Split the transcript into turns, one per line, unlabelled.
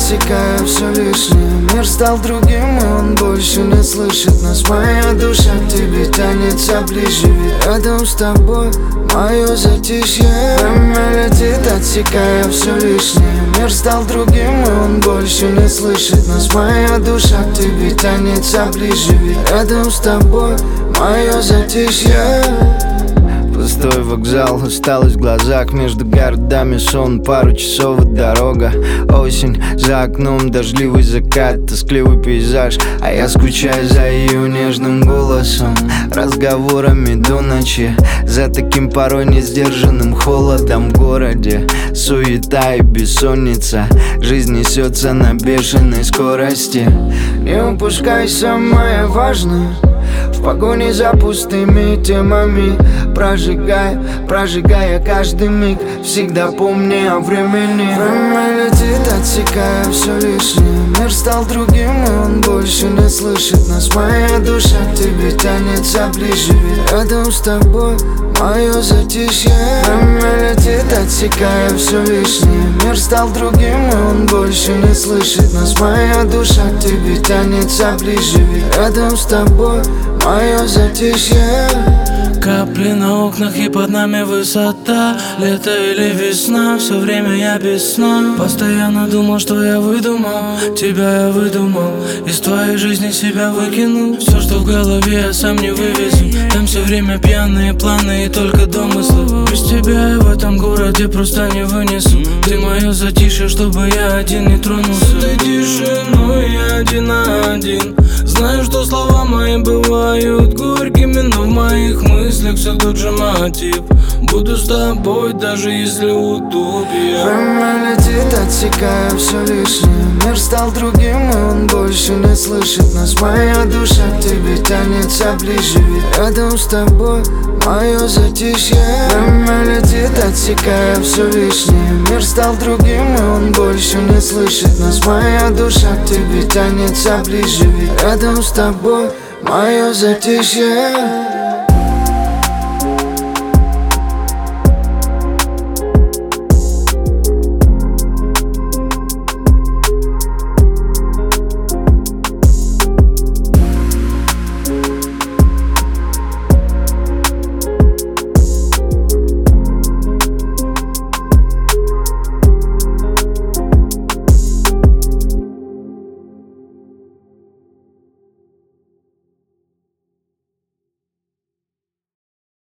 отсекая все лишнее. Мир стал другим, и он больше не слышит нас. Моя душа к тебе тянется ближе, ведь рядом с тобой мое затишье. Время летит, отсекая все лишнее. Мир стал другим, и он больше не слышит нас. Моя душа к тебе тянется ближе, ведь рядом с тобой мое затишье.
Пустой вокзал, усталость в глазах. Между городами сон, пару часов и дорога. Осень, за окном дождливый закат, тоскливый пейзаж. А я скучаю за ее нежным голосом, разговорами до ночи, за таким порой несдержанным холодом в городе. Суета и бессонница, жизнь несется на бешеной скорости.
Не упускай самое важное в погоне за пустыми темами. Прожигая каждый миг, всегда помни о времени. Время летит, отсекая все лишнее. Мир стал другим, и он больше не слышит нас. Моя душа к тебе тянется ближе, ведь рядом с тобой мое затишье. Время летит, отсекая все лишнее. Мир стал другим, и он больше не слышит нас. Моя душа к тебе тянется ближе, ведь рядом с тобой мое затишье.
Капли на окнах и под нами высота. Лето или весна, все время я без сна. Постоянно думал, что я выдумал, тебя я выдумал, из твоей жизни себя выкинул. Все, что в голове, я сам не вывезу. Там все время пьяные планы и только домыслы. Без тебя я в этом городе просто не вынесу. Ты мое затишье, чтобы я один не тронулся. С этой тишиной я один на один. Знаю, что слова мои бывают горькими, но в моих мыслях все тот же мотив. Буду с тобой, даже если утопия.
Время летит, отсекая все лишнее. Мир стал другим, и он больше не слышит нас. Моя душа к тебе тянется ближе, ведь рядом с тобой мое затишье. Время летит, отсекая все лишнее. Мир стал другим, и он больше не слышит нас. Моя душа к тебе тянется ближе, ведь рядом с тобой мое затишье.